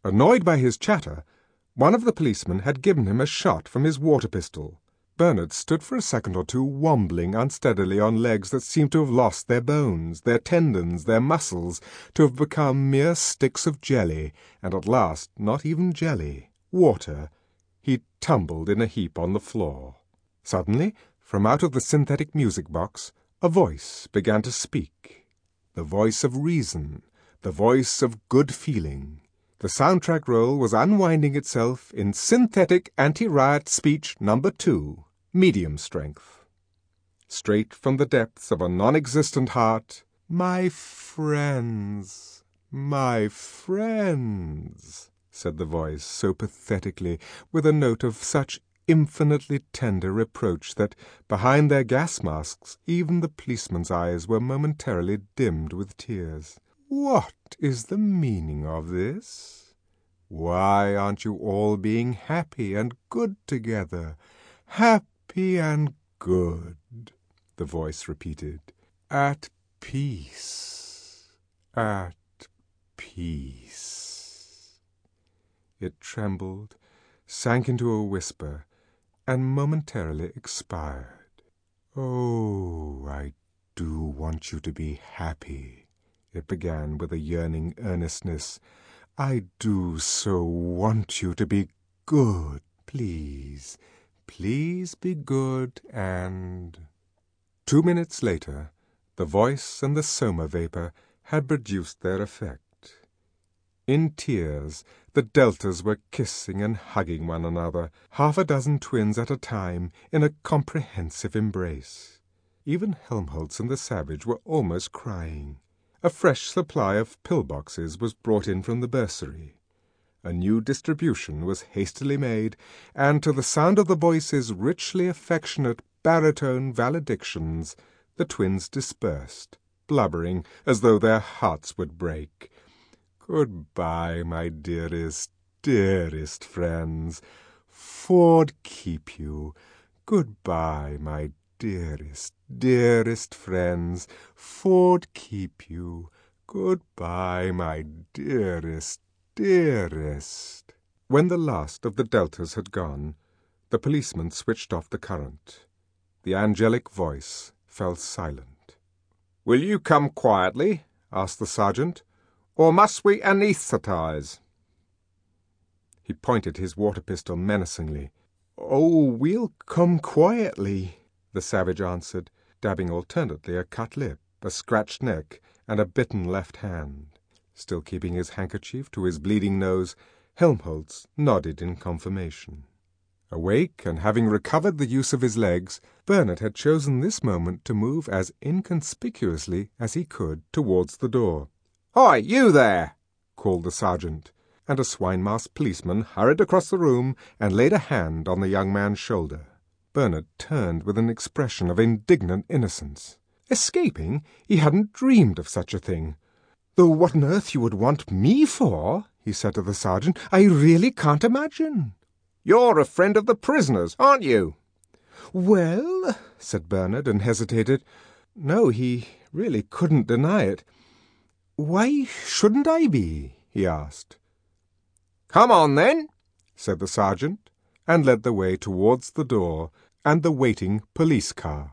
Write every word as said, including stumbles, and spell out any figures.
Annoyed by his chatter, one of the policemen had given him a shot from his water pistol. Bernard stood for a second or two wobbling unsteadily on legs that seemed to have lost their bones, their tendons, their muscles, to have become mere sticks of jelly, and at last not even jelly, water. He tumbled in a heap on the floor. Suddenly, from out of the synthetic music box, a voice began to speak. The voice of reason, the voice of good feeling. The soundtrack roll was unwinding itself in synthetic anti-riot speech number two, medium strength. Straight from the depths of a non-existent heart, "My friends, my friends," said the voice so pathetically, with a note of such infinitely tender reproach that, behind their gas masks, even the policeman's eyes were momentarily dimmed with tears. "What is the meaning of this? Why aren't you all being happy and good together? Happy and good," the voice repeated. "At peace, at peace." It trembled, sank into a whisper, and momentarily expired. "Oh, I do want you to be happy," it began with a yearning earnestness. "I do so want you to be good. Please, please be good and—" Two minutes later, the voice and the soma vapor had produced their effect. In tears, the deltas were kissing and hugging one another, half a dozen twins at a time, in a comprehensive embrace. Even Helmholtz and the savage were almost crying. A fresh supply of pill-boxes was brought in from the bursary. A new distribution was hastily made, and to the sound of the voices' richly affectionate baritone valedictions, the twins dispersed, blubbering as though their hearts would break. "Good-bye, my dearest, dearest friends. Ford keep you. Good-bye, my dearest, dearest friends. Ford keep you. Good-bye, my dearest, dearest." When the last of the deltas had gone, the policeman switched off the current. The angelic voice fell silent. "Will you come quietly?" asked the sergeant. "Or must we anaesthetize?" He pointed his water pistol menacingly. "Oh, we'll come quietly," the savage answered, dabbing alternately a cut lip, a scratched neck, and a bitten left hand. Still keeping his handkerchief to his bleeding nose, Helmholtz nodded in confirmation. Awake, and having recovered the use of his legs, Bernard had chosen this moment to move as inconspicuously as he could towards the door. "Hi, you there!" called the sergeant, and a swine-masked policeman hurried across the room and laid a hand on the young man's shoulder. Bernard turned with an expression of indignant innocence. Escaping? He hadn't dreamed of such a thing. "Though what on earth you would want me for," he said to the sergeant, "I really can't imagine." "You're a friend of the prisoner's, aren't you?" "Well," said Bernard, and hesitated. No, he really couldn't deny it. "Why shouldn't I be?" he asked. "Come on, then," said the sergeant, and led the way towards the door and the waiting police car.